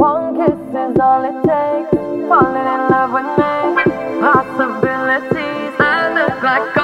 One kiss is all it takes. Falling in love with me. Possibilities. I look like